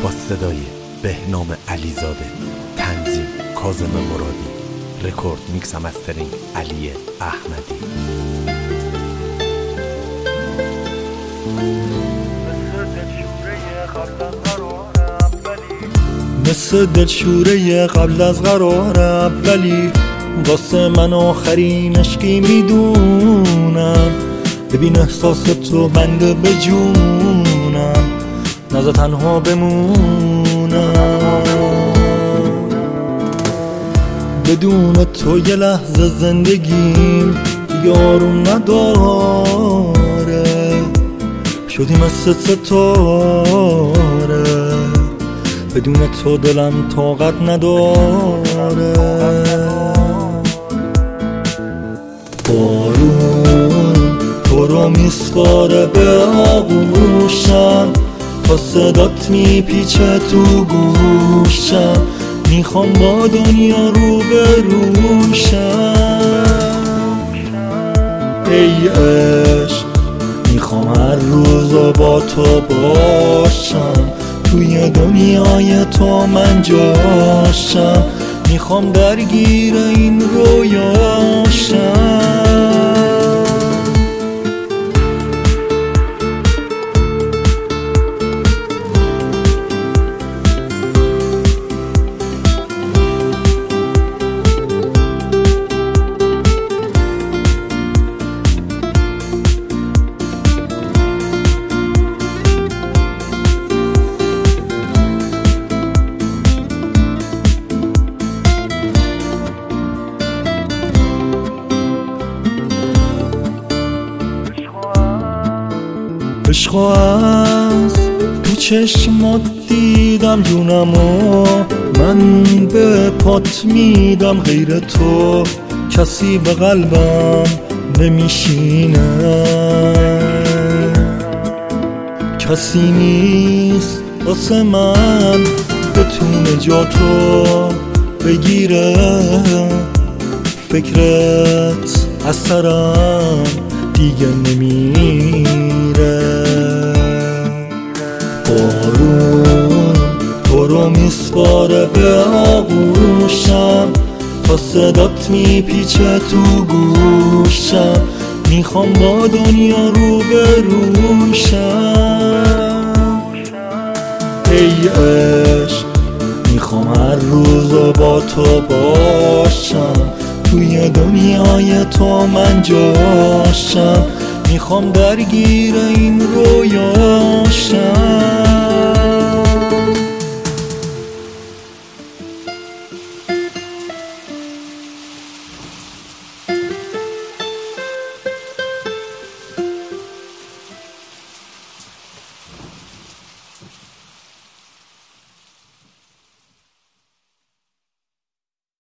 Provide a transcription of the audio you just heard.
با صدای بهنام علیزاده، تنظیم کاظم مرادی، رکورد میکس و مسترینگ علی احمدی. مثل دلشوره قبل از قرار اولی، واسه من آخرین عشقی میدونم. ببین احساس تو بنده به جونم، نذار تنها بمونم. بدون تو یه لحظه زندگیم دیگه آروم نداره، شدی مثل ستاره، بدون تو دلم طاقت نداره. بارون تو رو میسپاره به آغوشم، تا صدات میپیچه تو گوشم. میخوام با دنیا رو بروشم. ای عشق میخوام هر روز با تو باشم، توی دنیای تو من جاشم. میخوام درگیر این رویاشم. عشق از تو چشمات دیدم جونمو، من به پات میدم. غیر تو کسی به قلبم نمیشینه، کسی نیست واسه من بتونه جا تو بگیره. فکرت از سرم دیگه نمیره. بارون تو رو میسپاره به آغوشم، تا صدات میپیچه تو گوشم. میخوام با دنیا رو بروشم. ای عشق میخوام هر روز با تو باشم، توی دنیای تو من جاشم. میخوام درگیر این رویاشم.